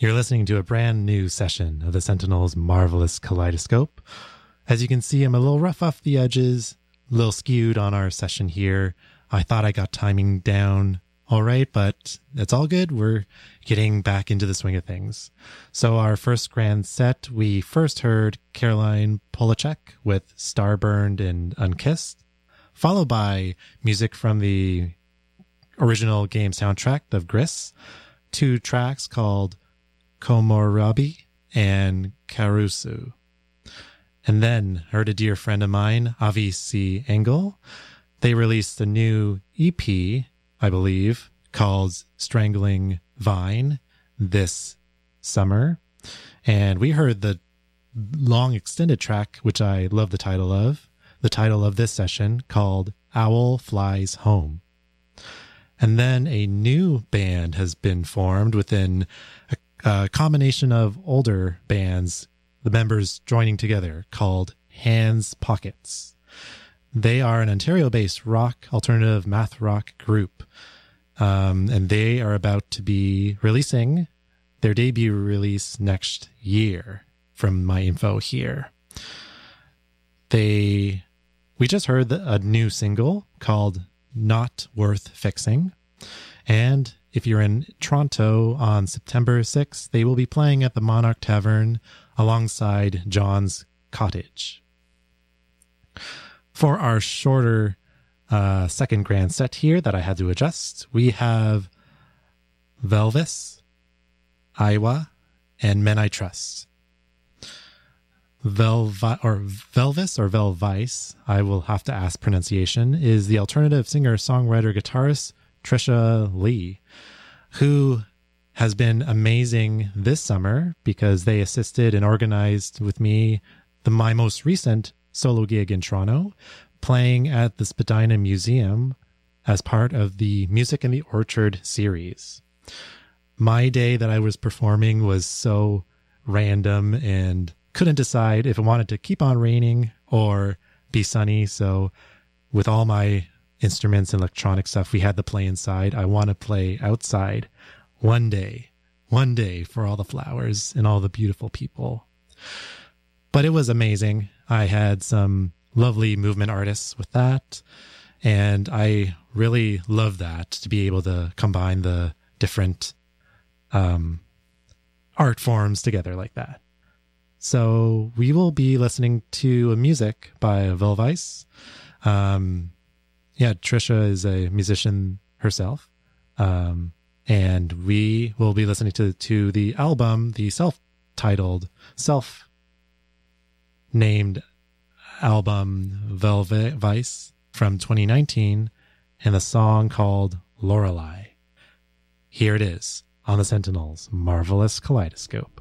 You're listening to a brand new session of the Sentinel's Marvelous Kaleidoscope. As you can see, I'm a little rough off the edges, a little skewed on our session here. I thought I got timing down all right, but it's all good. We're getting back into the swing of things. So our first grand set, we first heard Caroline Polachek with Starburned and Unkissed, followed by music from the original game soundtrack of Gris, 2 tracks called Komorabi and Karusu. And then heard a dear friend of mine, Avi C. Engel. They released a new EP, I believe, called Strangling Vine this summer. And we heard the long extended track, which I love the title of this session, called Owl Flies Home. And then a new band has been formed within a combination of older bands, the members joining together, called Hands Pockets. They are an Ontario-based rock, alternative math rock group, and they are about to be releasing their debut release next year, from my info here. We just heard a new single called Not Worth Fixing, and if you're in Toronto on September 6th, they will be playing at the Monarch Tavern alongside John's Cottage. For our shorter second grand set here that I had to adjust, we have Velvis, Iowa, and Men I Trust. Velvis or Velvice, I will have to ask pronunciation, is the alternative singer, songwriter, guitarist Trisha Lee, who has been amazing this summer because they assisted and organized with me my most recent solo gig in Toronto, playing at the Spadina Museum as part of the Music in the Orchard series. My day that I was performing was so random and couldn't decide if it wanted to keep on raining or be sunny. So with all my instruments and electronic stuff, we had to play inside. I want to play outside one day for all the flowers and all the beautiful people. But it was amazing. I had some lovely movement artists with that, and I really love that, to be able to combine the different art forms together like that. So we will be listening to music by Velvice. Trisha is a musician herself. And we will be listening to the album, the self-named album Velvice from 2019, and the song called Lorelei. Here it is on the Sentinel's Marvelous Kaleidoscope.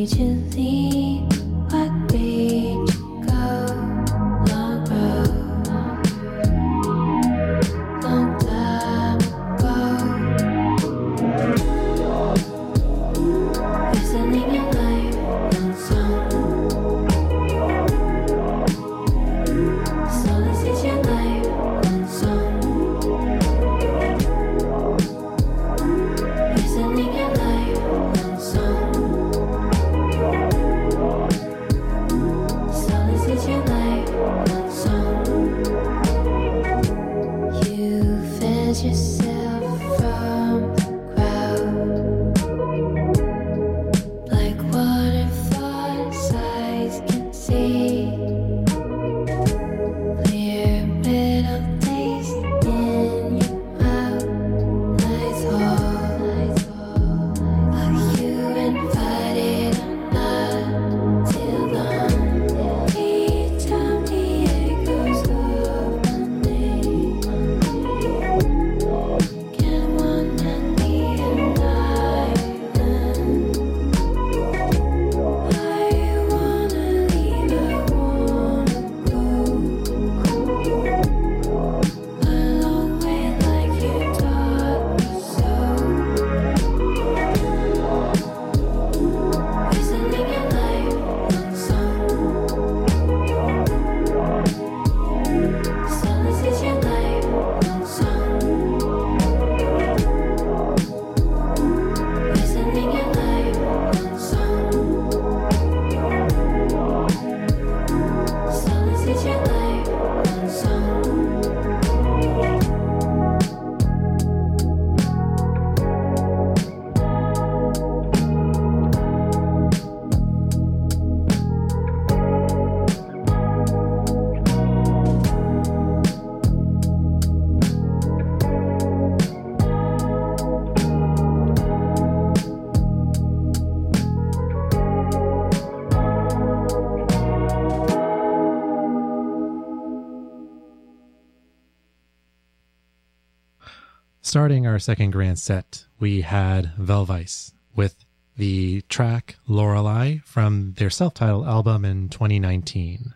Starting our second grand set, we had Velvice with the track Lorelei from their self-titled album in 2019.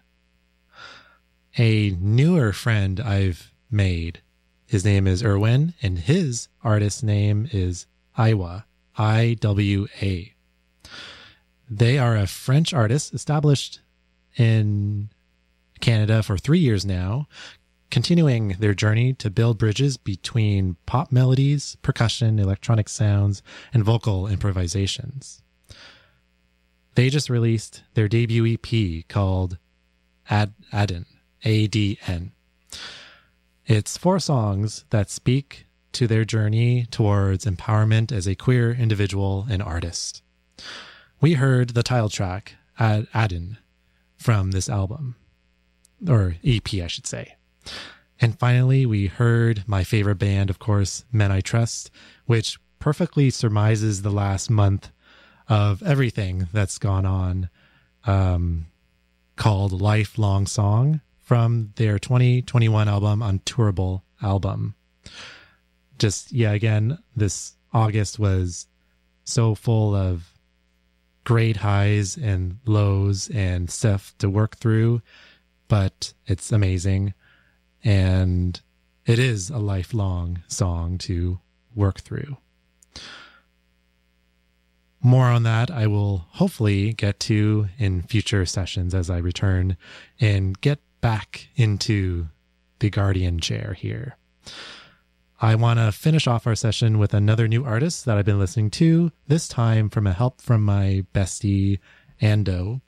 A newer friend I've made, his name is Erwin, and his artist name is Iwa, I-W-A. They are a French artist established in Canada for 3 years now, continuing their journey to build bridges between pop melodies, percussion, electronic sounds, and vocal improvisations. They just released their debut EP called Adn, A-D-N. It's 4 songs that speak to their journey towards empowerment as a queer individual and artist. We heard the title track, Adn, from this album, or EP, I should say. And finally, we heard my favorite band, of course, Men I Trust, which perfectly surmises the last month of everything that's gone on, called Lifelong Song from their 2021 album, Untourable album. Just, yeah, again, this August was so full of great highs and lows and stuff to work through, but it's amazing. And it is a lifelong song to work through. More on that I will hopefully get to in future sessions as I return and get back into the Guardian chair here. I want to finish off our session with another new artist that I've been listening to, this time from a help from my bestie, Ando.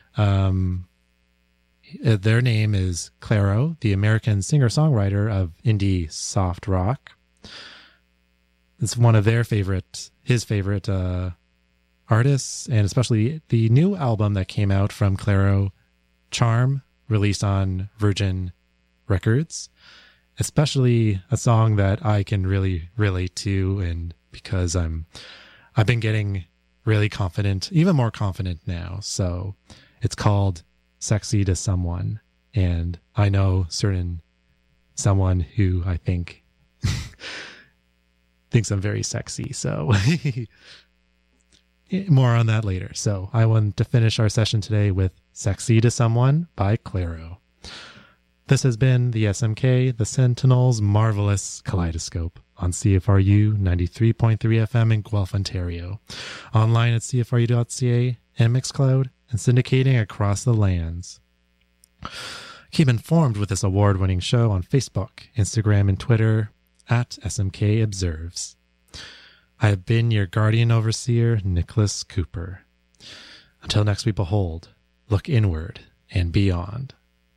Their name is Clairo, the American singer-songwriter of indie soft rock. It's one of his favorite artists, and especially the new album that came out from Clairo, Charm, released on Virgin Records. Especially a song that I can really relate to, and because I've been getting really confident, even more confident now. So it's called Sexy to Someone, and I know certain someone who I think thinks I'm very sexy, so more on that later. So I want to finish our session today with Sexy to Someone by Clairo. This has been the SMK, the Sentinel's Marvelous Kaleidoscope on CFRU 93.3 FM in Guelph, Ontario, online at cfru.ca and Mixcloud, and syndicating across the lands. Keep informed with this award-winning show on Facebook, Instagram, and Twitter at SMK Observes. I have been your guardian overseer, Nicholas Cooper. Until next we behold, look inward and beyond.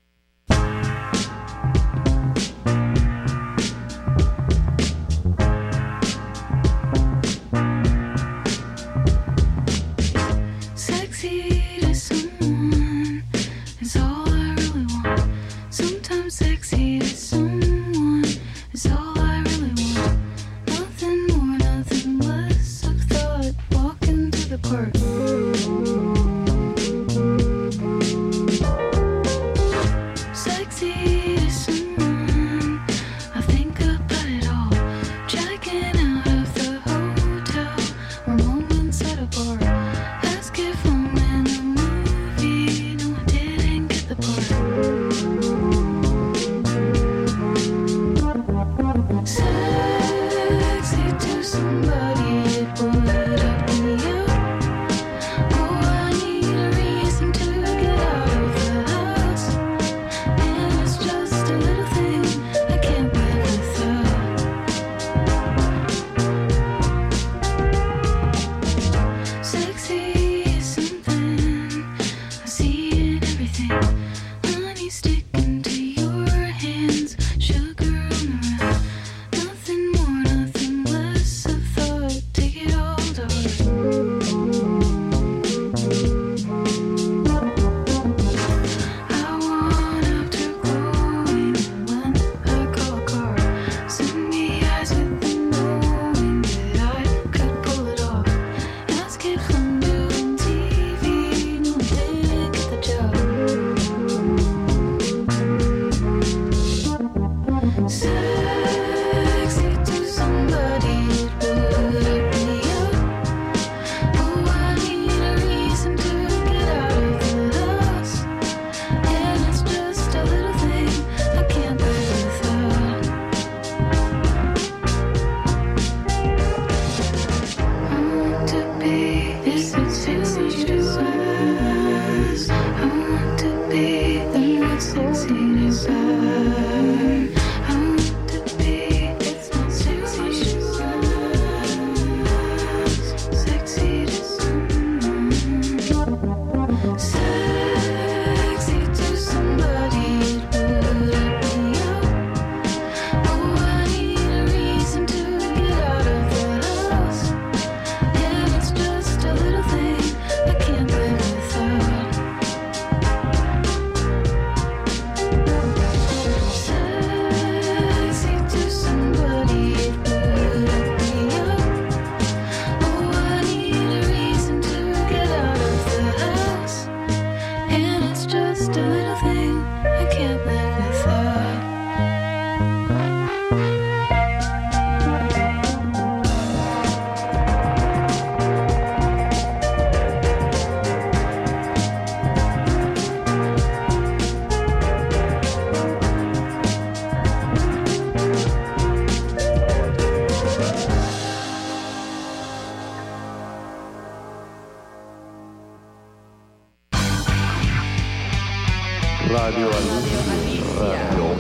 Radio Alicia.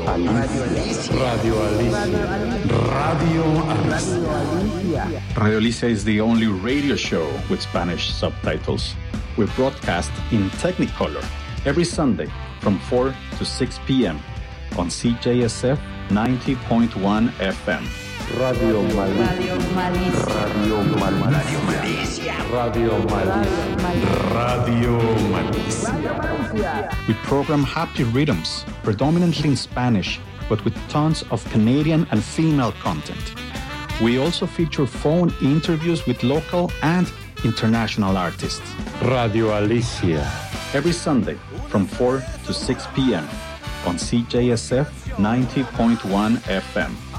Radio Alicia is the only radio show with Spanish subtitles. We broadcast in Technicolor every Sunday from 4 to 6 p.m. on CJSF 90.1 FM. Radio Malicia. Radio Malicia. Radio Malicia. Radio Malicia. We program happy rhythms, predominantly in Spanish, but with tons of Canadian and female content. We also feature phone interviews with local and international artists. Radio Alicia. Every Sunday from 4 to 6 p.m. on CJSF 90.1 FM.